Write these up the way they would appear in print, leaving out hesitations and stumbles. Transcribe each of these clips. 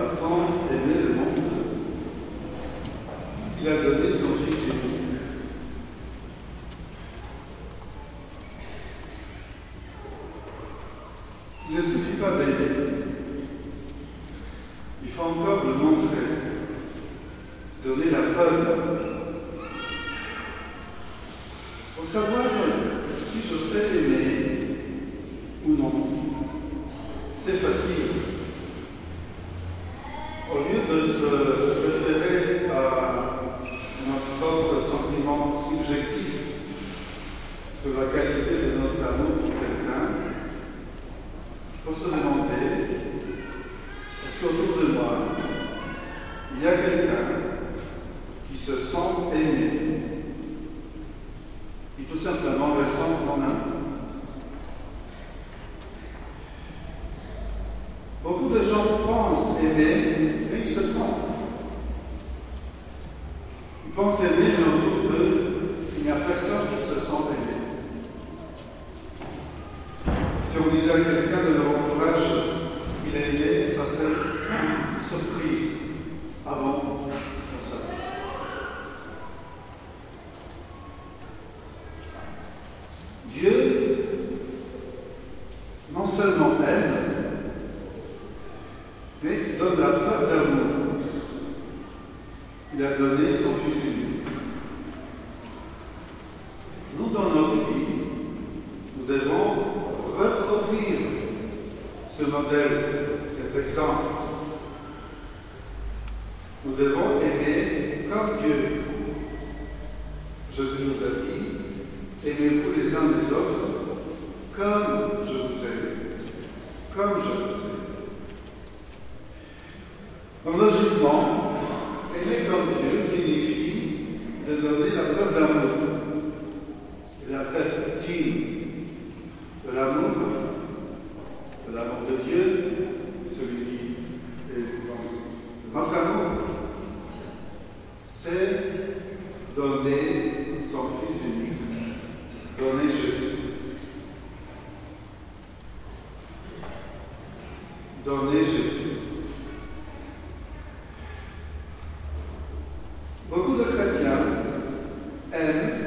a tant aimé le monde, il a donné son Fils unique. Il ne suffit pas d'aimer, il faut encore le montrer, donner la preuve d'amour. Pour savoir si je sais aimer ou non, c'est facile. Au lieu de se référer à notre propre sentiment subjectif sur la qualité de notre amour pour quelqu'un, il faut se demander, est-ce qu'autour de moi, il y a quelqu'un qui se sent aimé, qui tout simplement ressent mon amour? Beaucoup de gens pensent aimer, mais ils se trompent. Ils pensent aimer, mais autour d'eux, il n'y a personne qui se sent aimé. Si on disait à quelqu'un de leur entourage qu'il est aimé, ça serait une surprise. Ah bon, comme ça. Dieu, non seulement aime, mais il donne la preuve d'amour. Il a donné son Fils unique. Nous, dans notre vie, nous devons reproduire ce modèle, cet exemple. Nous devons aimer comme Dieu. Jésus nous a dit, aimez-vous les uns les autres comme je vous aime. Comme je vous aime. Donc logiquement, aimer comme Dieu signifie de donner la preuve d'amour. Et la preuve ultime de l'amour de Dieu, celui qui est de notre amour, c'est donner son Fils unique, donner Jésus. Donner Jésus. Beaucoup de chrétiens aiment,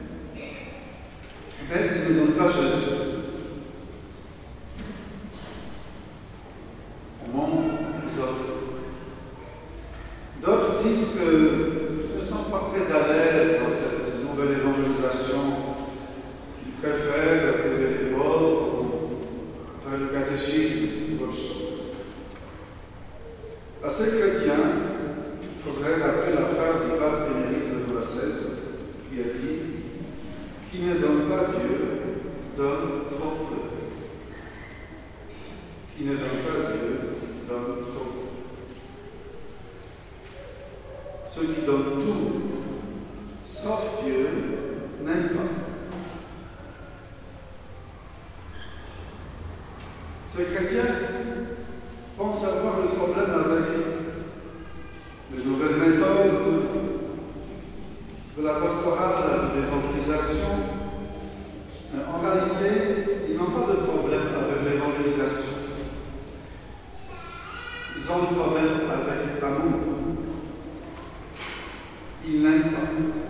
mais ils ne donnent pas Jésus. On montre les autres. D'autres disent qu'ils ne sont pas très à l'aise dans cette nouvelle évangélisation, qu'ils préfèrent aider les pauvres ou faire le catéchisme ou autre chose. À ces chrétiens, il faudrait rappeler la phrase du pape Bénédicte de XVI qui a dit « Qui ne donne pas Dieu donne trop peu. Qui ne donne pas Dieu donne trop peu. Ceux qui donnent tout, sauf Dieu, n'aiment pas. Ces chrétiens pensent avoir le problème avec les nouvelles méthodes de la pastorale, de l'évangélisation. Mais en réalité, ils n'ont pas de problème avec l'évangélisation. Ils ont le problème avec l'amour. Ils n'aiment pas.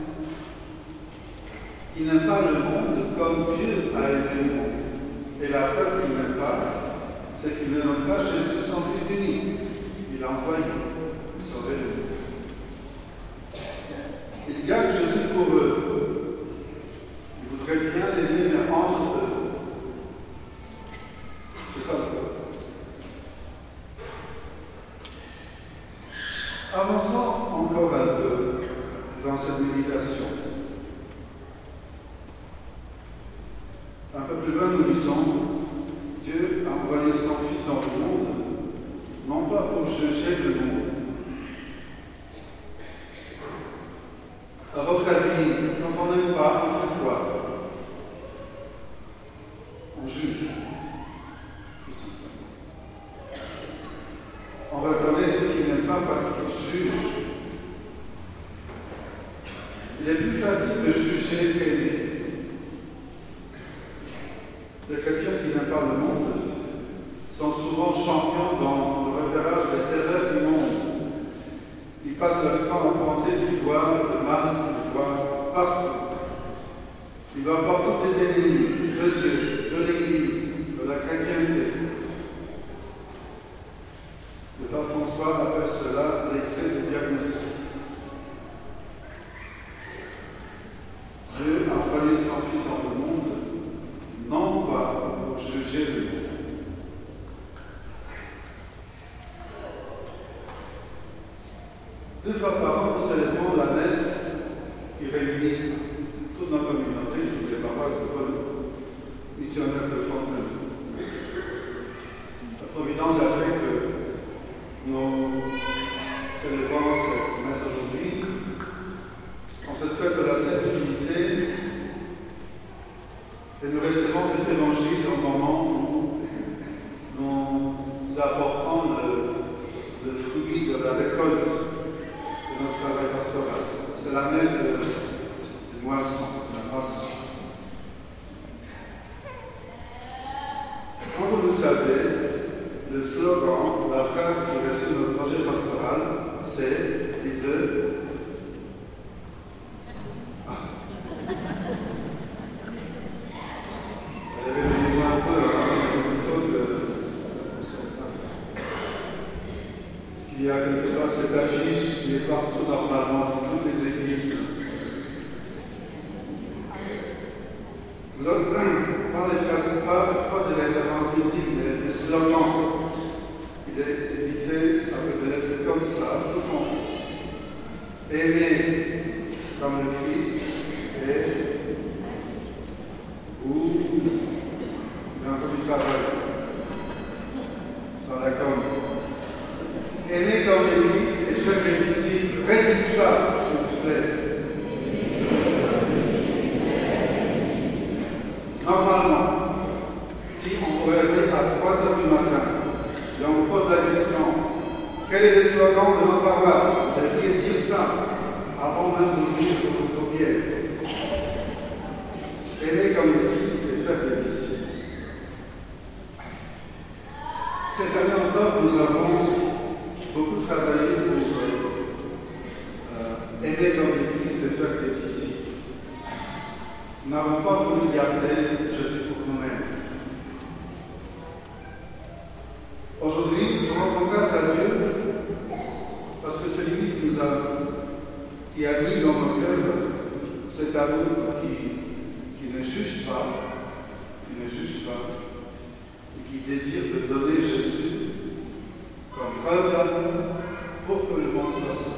Ils n'aiment pas le monde comme Dieu a aimé le monde. Et la preuve qu'ils n'aiment pas, c'est qu'ils ne donnent pas Jésus son Fils unique. Il l'a envoyé pour sauver le monde. Ils gardent Jésus pour eux. Ils voudraient bien l'aimer, mais entre eux. C'est ça le problème. Avançons encore un peu dans cette méditation. Un peu plus loin, nous disons, Dieu a envoyé son Fils dans le monde, non pas pour juger le monde. À votre avis, quand on n'aime pas, on fait quoi? On juge, tout simplement. On reconnaît ceux qui n'aiment pas parce qu'ils jugent. Il est plus facile de juger qu'aimer. Les chrétiens qui n'aiment pas le monde sont souvent champions dans le repérage des erreurs du monde. Il passe le temps à pointer du doigt le mal qu'il voit partout. Il va voir tous les ennemis de Dieu, de l'Église, de la chrétienté. Le pape François appelle cela l'excès de diagnostic. Dieu a envoyé son Fils dans le monde, non pas pour juger le monde. Deux fois par an, nous célébrons la messe qui réunit toute notre communauté, toutes les paroisses de Paul, missionnaires de Fontaine. La Providence a fait que nous célébrons cette messe aujourd'hui. En cette fête de la Sainte Trinité, et nous recevons cet évangile au moment où nous apportons le fruit de la récolte de notre travail pastoral. C'est la messe de moisson, la moisson. Comme vous le savez, le slogan, la phrase qui résume notre projet pastoral, c'est, dites-le, il y a quelque part cette affiche qui est partout normalement dans toutes les églises. Pas de référence biblique, mais le slogan, il est édité avec des lettres comme ça, tout en haut. Aimer comme le Christ et ou dans le travail, dans la com. Aimer comme le Christ et faire des disciples. Redites ça, s'il vous plaît. Normalement, si on vous réveille à 3 h du matin et on vous pose la question, quel est le slogan de notre paroisse? Vous devriez dire ça avant même d'ouvrir votre courrier. Aimer comme le Christ et faire des disciples. Cette année encore, nous avons beaucoup travaillé pour aider comme le Christ et faire des disciples. Nous n'avons pas voulu garder Jésus pour nous-mêmes. Aujourd'hui, nous rendons grâce à Dieu parce que c'est lui qui a mis dans nos cœurs cet amour qui ne juge pas, et qui désire de donner Jésus comme preuve d'amour pour que le monde soit sauvé.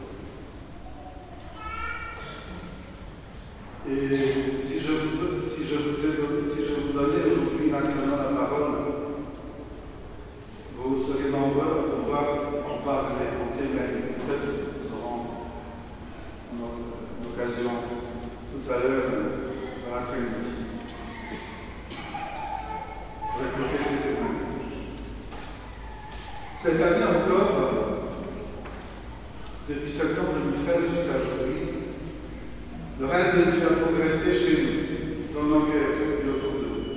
Et si je vous donnais aujourd'hui maintenant la parole, vous serez nombreux à pouvoir en parler, en témoigner. Peut-être nous aurons une occasion tout à l'heure dans l'après-midi pour écouter ces témoignages. Cette année encore, depuis septembre 2013 jusqu'à aujourd'hui, le règne de Dieu a progressé chez nous, dans nos cœurs et autour de nous.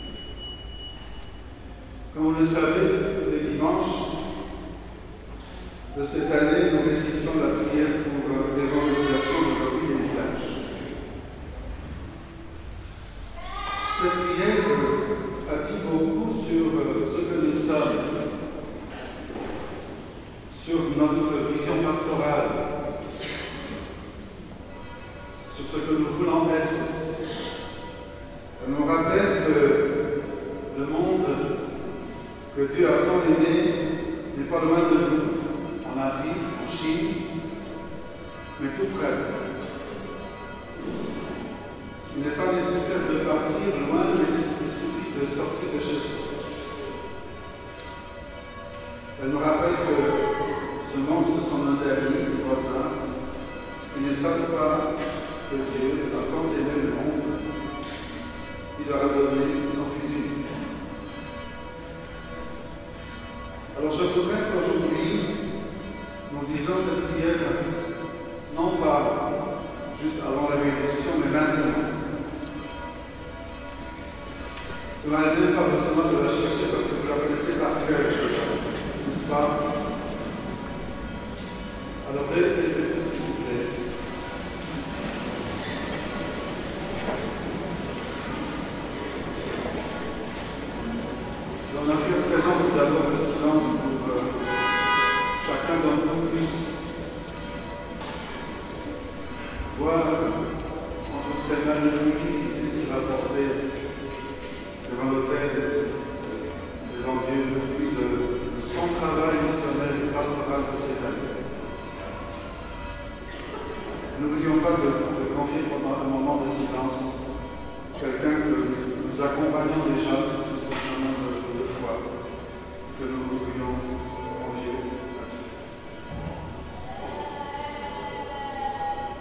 Comme vous le savez, tous les dimanches de cette année, nous récitions la prière pour l'évangélisation de nos villes et villages. Cette prière a dit beaucoup sur ce que nous sommes, sur notre vision pastorale, sur ce que nous voulons être aussi. Elle nous rappelle que le monde que Dieu a tant aimé n'est pas loin de nous, en Afrique, en Chine, mais tout près. Il n'est pas nécessaire de partir loin, mais il suffit de sortir de chez soi. Elle nous rappelle que ce monde, ce sont nos amis, nos voisins, qui ne savent pas que Dieu a tant aimé le monde, il leur a donné son Fils unique. Alors je voudrais qu'aujourd'hui, nous disions cette prière, non pas juste avant la bénédiction, mais maintenant. Vous n'avez même pas besoin de la chercher parce que vous la connaissez par cœur déjà. n'est-ce pas? Alors levez-vous s'il vous plaît. On a pu présenter tout d'abord le silence pour chacun d'entre nous puisse voir entre ses mains le fruit qu'il désire apporter devant le Père, devant Dieu, le fruit de son travail missionnel et pastoral de ses années. N'oublions pas de confier pendant un moment de silence quelqu'un que nous accompagnons déjà sur ce chemin de foi, que nous voudrions confier.